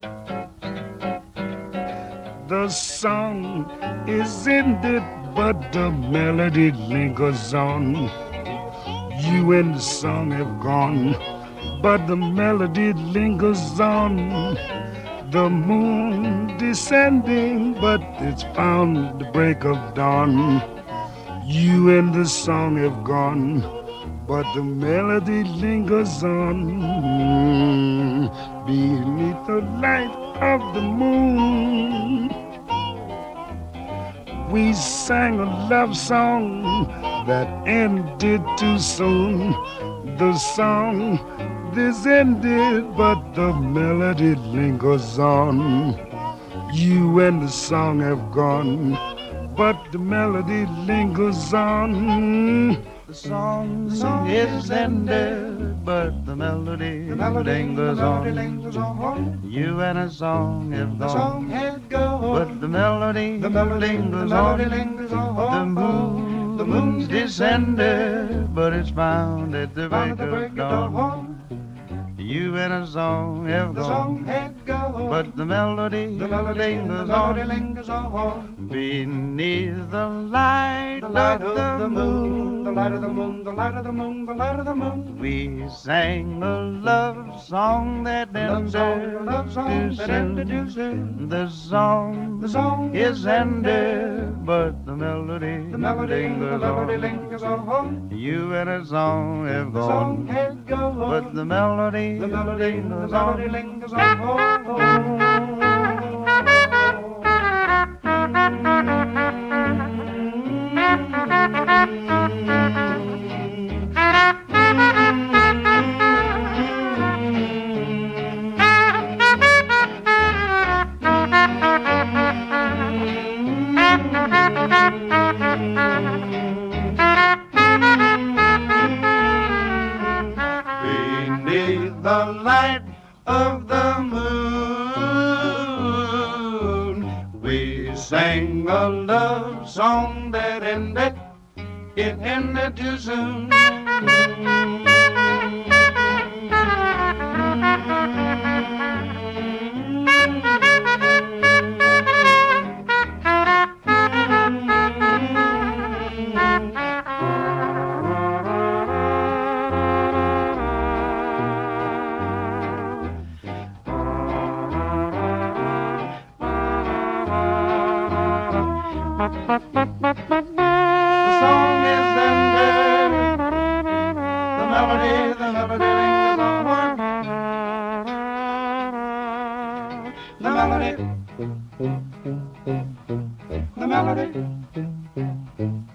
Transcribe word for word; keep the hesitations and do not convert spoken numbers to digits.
The song is ended, but the melody lingers on. You and the song have gone, but the melody lingers on. The moon descending, but it's found the break of dawn. You and the song have gone, but the melody lingers on. Beneath the light of the moon, we sang a love song that ended too soon. The song this ended, but the melody lingers on. You and the song have gone, but the melody lingers on. The song, the song is ended, but the melody, the melody lingers, the melody on. lingers on. You and a song have gone, the song had gone, but the melody, the melody lingers, the melody on. lingers on. The moon, the moon's descended, but it's found at the break of dawn. You and a song have the gone, song had gone, but the melody, the melody lingers, the melody on. lingers on. Beneath the light, The light of of the the moon, moon, the light of the moon, the light of the moon, the light of the moon. we sang a love song that Love ended song, love song too that ended too soon. soon. The song, The song is ended, but the melody, the melody, the lingers melody on. lingers on. You and a song have The song gone, had gone, but the melody, the melody, the lingers melody on. lingers on. Beneath the light of the moon, we sang a love song that ended, it ended too soon. The song is ended, the melody, the melody lingers on. The melody, the melody.